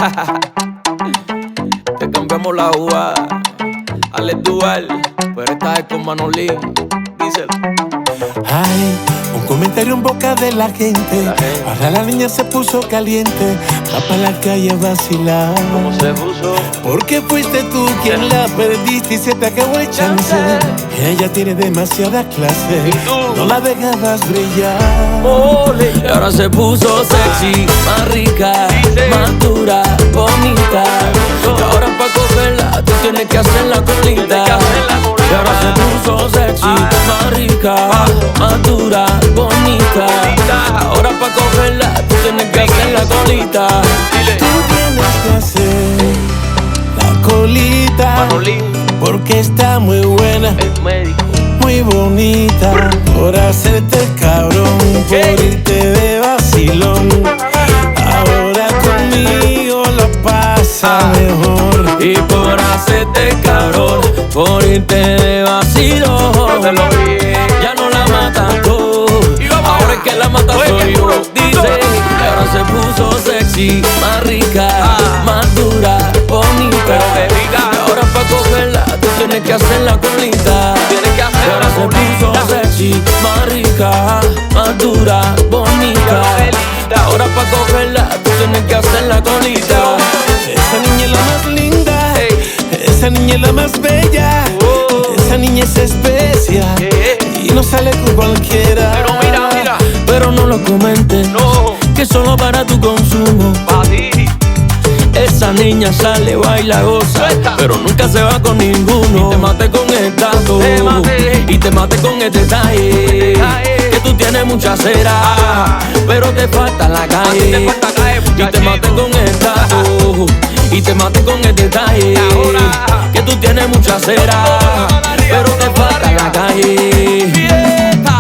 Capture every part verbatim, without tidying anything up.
Te cambiamos la jugada. Alex Duval, pero esta es con Manolín. Díselo. Ay, un comentario en boca de la gente. La gente. Ahora la niña se puso caliente. Va para la calle a vacilar. ¿Cómo se puso? Porque fuiste tú quien la perdiste y se te acabó el chance. Ella tiene demasiada clase. ¿Y tú? No la dejabas brillar. Ole. Y ahora se puso sexy, más rica, Dice. más dura, bonita. Y ahora pa' cogerla tú tienes que hacer la colita. Tienes que hacer la colita. Y ahora se puso sexy, Ah. más rica, más dura, bonita. Ahora pa' cogerla tú tienes que hacer la colita. Dile. Tú tienes que hacer la colita. Manolín, Porque está muy buena, el médico. muy bonita. Por hacerte cabrón, por irte de vacilón. Ahora conmigo la pasa mejor. Y por hacerte cabrón, por irte de vacilo, Te lo vi. ya no la matas tú. Y vamos Ahora allá. es que la mata Oye, soy qué yo. duro. Dice que ahora se puso sexy, más rica, Ah. más dura, bonita. Pero que rica. Y ahora pa' cogerla tú tienes que hacer la colita. Tienes que hacer Y ahora la se puso colita. sexy, más rica, más dura, bonita. Gabrielita. Ahora pa' cogerla tú tienes que hacer la colita. Esa niña es la más linda, Ey. esa niña es la más bella. Oh. Esa niña es especial Eh. y no sale con cualquiera. Pero mira, mira. Pero no lo comentes, No, que solo para tu consumo. pa' ti. Esa niña sale, baila, goza, Suelta. pero nunca se va con ninguno. Y te mate con el tato, Te maté. y te mate con el detalle, detalle. que tú tienes mucha cera, Ah. pero te falta la A ti calle. te falta caer, Y te mate muchachito. con el tato, y te mate con el detalle, Ahora. que tú tienes mucha cera, Vamos, vamos, arriba, pero te vamos, falta arriba. la calle. Fiesta.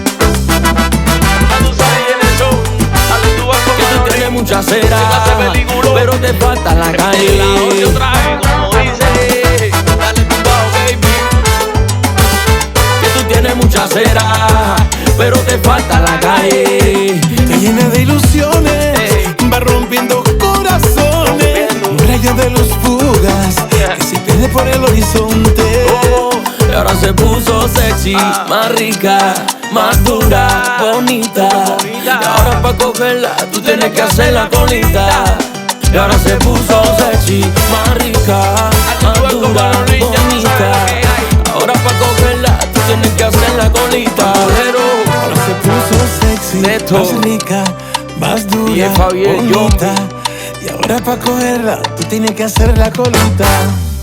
Ya tú sabes en el show. Alex Duval con Que tú Manolín. tienes mucha cera, Se hace película. pero te falta la Y calle. la otra otra vez, como dice. Dale tumbado, baby. Que tú tienes mucha cera, pero te falta la calle. Te llena de ilusiones, Ey. va rompiendo corazones. Un rayo de luz fugaz que se pierde por el horizonte. Oh, y ahora se puso sexy, Ah. más rica, más dura, bonita. Y ahora pa' cogerla tú tienes que hacer la colita. Y ahora se puso sexy, más rica, más dura, bonita. Ahora pa' cogerla tú tienes que hacer la colita. Pero Ahora se puso sexy, Neto. más rica, más Y dura, es Fabián bonita. Y ahora para cogerla, tú tienes que hacer la colita.